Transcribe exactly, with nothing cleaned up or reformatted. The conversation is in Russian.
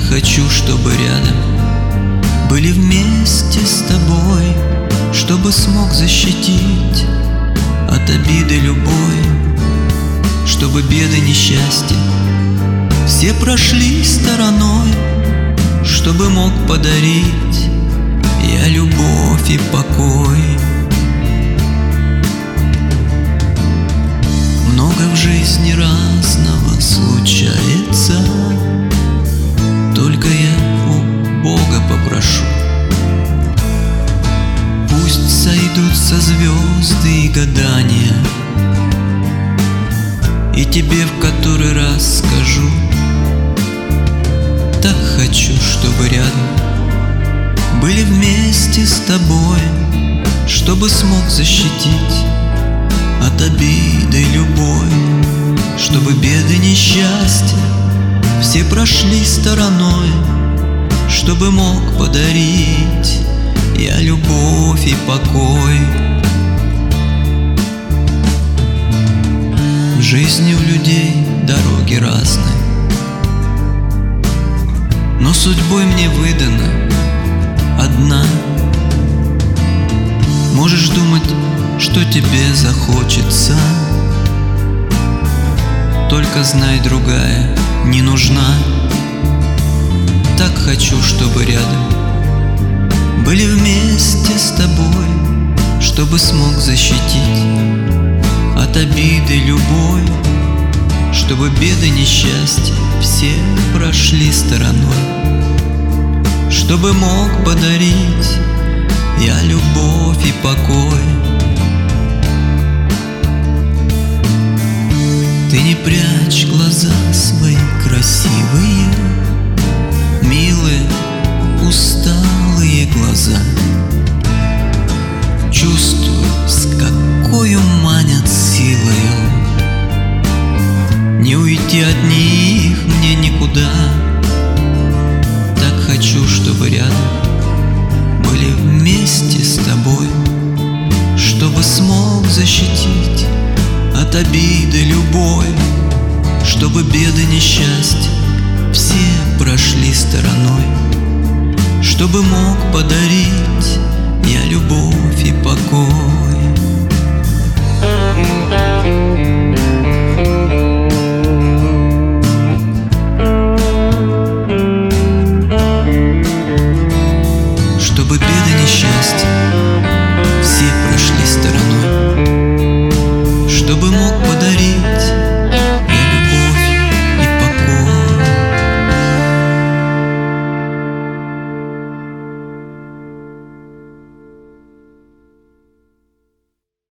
хочу, чтобы рядом были вместе с тобой, чтобы смог защитить от обиды любой, чтобы беды, несчастья все прошли стороной, чтобы мог подарить я любовь и покой. Много в жизни разного случается, только я у Бога попрошу, пусть сойдутся звезды и гадания, и тебе в который раз скажу: так хочу, чтобы рядом были вместе с тобой, чтобы смог защитить от обиды любой, чтобы беды, несчастья все прошли стороной, чтобы мог подарить я любовь и покой. В жизни у людей дороги разные, но судьбой мне выдана одна. Можешь думать, что тебе захочется, только знай, другая не нужна. Так хочу, чтобы рядом были вместе с тобой, чтобы смог защитить от обиды любой, чтобы беды, несчастья все прошли стороной, чтобы мог подарить я любовь и покой. Ты не прячь глаза свои красивые, милые, усталые глаза. Чувствую, с какою манят силою, не уйти от них мне никуда. Так хочу, чтобы рядом были вместе с тобой, чтобы смог защитить от обиды любой, чтобы беды, несчастья все прошли стороной, чтобы мог подарить я любовь и покой. Чтобы беды, несчастья все прошли стороной, чтобы мог подарить